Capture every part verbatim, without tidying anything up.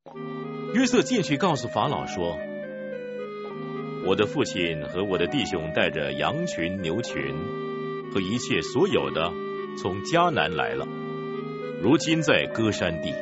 约瑟进去告诉法老说：我的父亲和我的弟兄带着羊群、牛群和一切所有的从迦南来了，如今在歌珊地。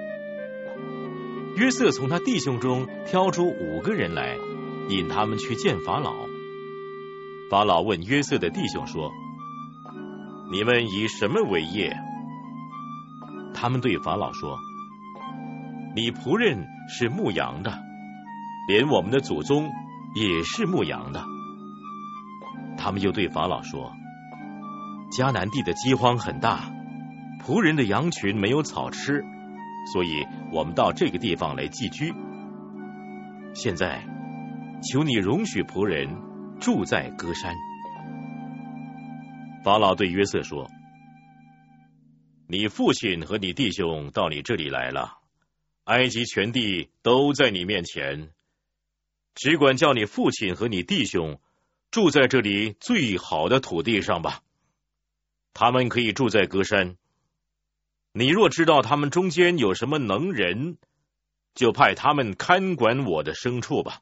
约瑟从他弟兄中挑出五个人来，引他们去见法老。法老问约瑟的弟兄说：你们以什么为业？他们对法老说：你仆人是牧羊的，连我们的祖宗也是牧羊的。他们又对法老说：迦南地的饥荒很大，仆人的羊群没有草吃，所以我们到这个地方来寄居。现在求你容许仆人住在歌珊。法老对约瑟说：你父亲和你弟兄到你这里来了，埃及全地都在你面前，只管叫你父亲和你弟兄住在这里最好的土地上吧。他们可以住在歌珊。你若知道他们中间有什么能人，就派他们看管我的牲畜吧。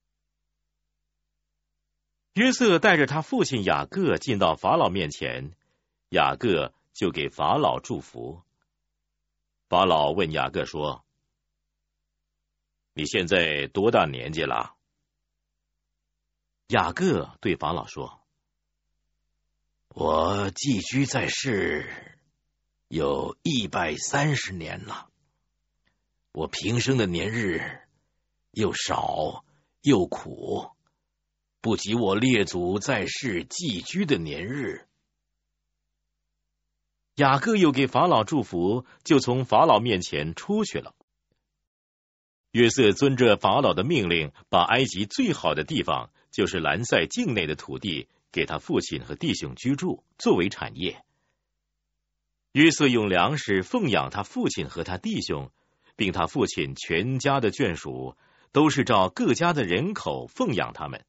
约瑟带着他父亲雅各进到法老面前，雅各就给法老祝福。法老问雅各说：你现在多大年纪了？雅各对法老说：我寄居在世有一百三十年了，我平生的年日又少又苦，不及我列祖在世寄居的年日。雅各又给法老祝福，就从法老面前出去了。约瑟遵着法老的命令，把埃及最好的地方，就是兰塞境内的土地，给他父亲和弟兄居住，作为产业。约瑟用粮食奉养他父亲和他弟兄，并他父亲全家的眷属，都是照各家的人口奉养他们。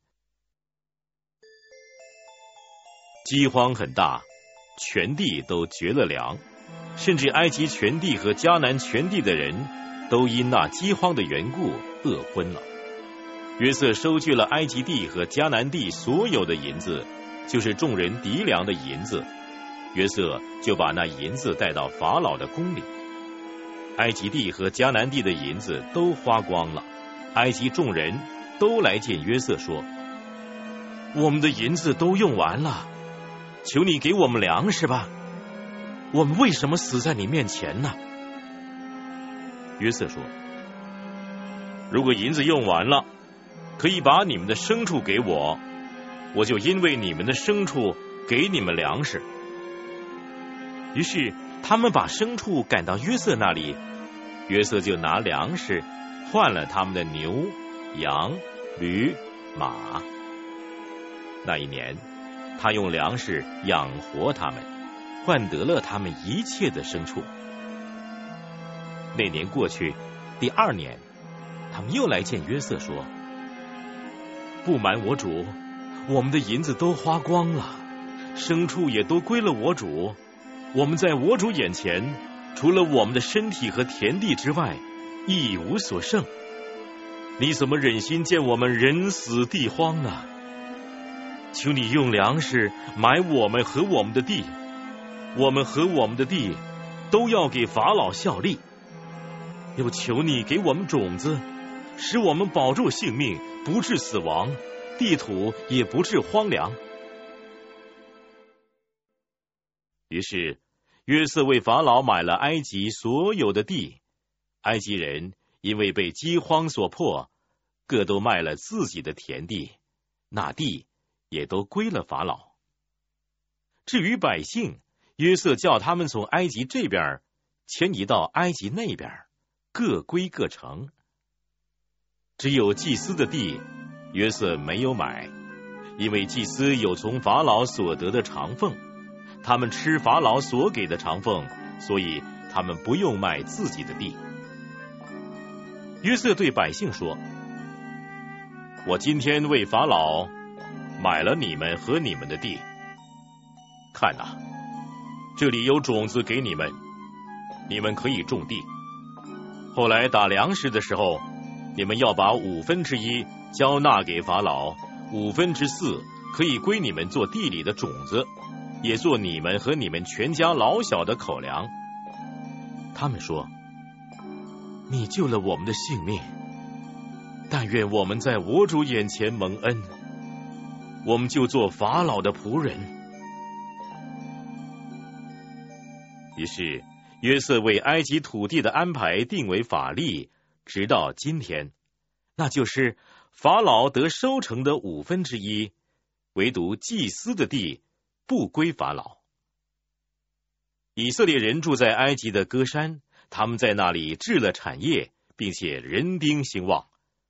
饥荒很大，全地都绝了粮，甚至埃及全地和迦南全地的人都因那饥荒的缘故饿昏了。约瑟收据了埃及地和迦南地所有的银子，就是众人籴粮的银子。约瑟就把那银子带到法老的宫里。埃及地和迦南地的银子都花光了，埃及众人都来见约瑟说：我们的银子都用完了，求你给我们粮食吧，我们为什么死在你面前呢？约瑟说：如果银子用完了，可以把你们的牲畜给我，我就因为你们的牲畜给你们粮食。于是他们把牲畜赶到约瑟那里，约瑟就拿粮食换了他们的牛、羊、驴、马。那一年，他用粮食养活他们，换得了他们一切的牲畜。那年过去，第二年，他们又来见约瑟说：不瞒我主，我们的银子都花光了，牲畜也都归了我主，我们在我主眼前，除了我们的身体和田地之外，一无所剩。你怎么忍心见我们人死地荒呢？求你用粮食买我们和我们的地，我们和我们的地都要给法老效力。又求你给我们种子，使我们保住性命，不致死亡，地土也不致荒凉。于是约瑟为法老买了埃及所有的地，埃及人因为被饥荒所迫，各都卖了自己的田地，那地也都归了法老。至于百姓，约瑟叫他们从埃及这边迁移到埃及那边，各归各城。只有祭司的地，约瑟没有买，因为祭司有从法老所得的长俸，他们吃法老所给的长俸，所以他们不用卖自己的地。约瑟对百姓说：我今天为法老买了你们和你们的地，看哪，这里有种子给你们，你们可以种地。 后来打粮食的时候，你们要把五分之一交纳给法老，五分之四可以归你们做地里的种子，也做你们和你们全家老小的口粮。他们说，你救了我们的性命，但愿我们在我主眼前蒙恩，我们就做法老的仆人。于是约瑟为埃及土地的安排定为法例，直到今天，那就是法老得收成的五分之一，唯独祭司的地不归法老。以色列人住在埃及的歌山，他们在那里置了产业，并且人丁兴旺。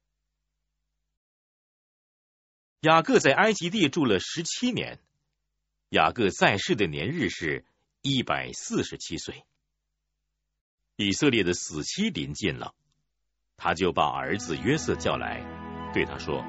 雅各在埃及地住了十七年，雅各在世的年日是一百四十七岁。以色列的死期临近了，他就把儿子约瑟叫来，对他说，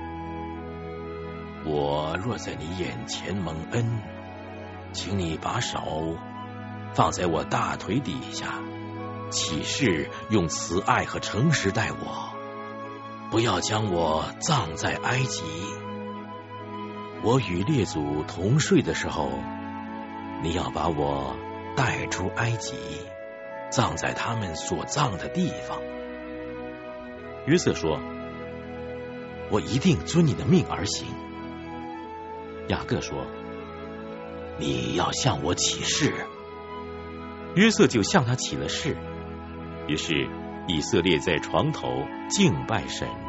我若在你眼前蒙恩，请你把手放在我大腿底下，起誓用慈爱和诚实待我，不要将我葬在埃及。我与列祖同睡的时候，你要把我带出埃及，葬在他们所葬的地方。约瑟说，我一定遵你的命而行。雅各说，你要向我起誓。约瑟就向他起了誓。于是以色列在床头敬拜神。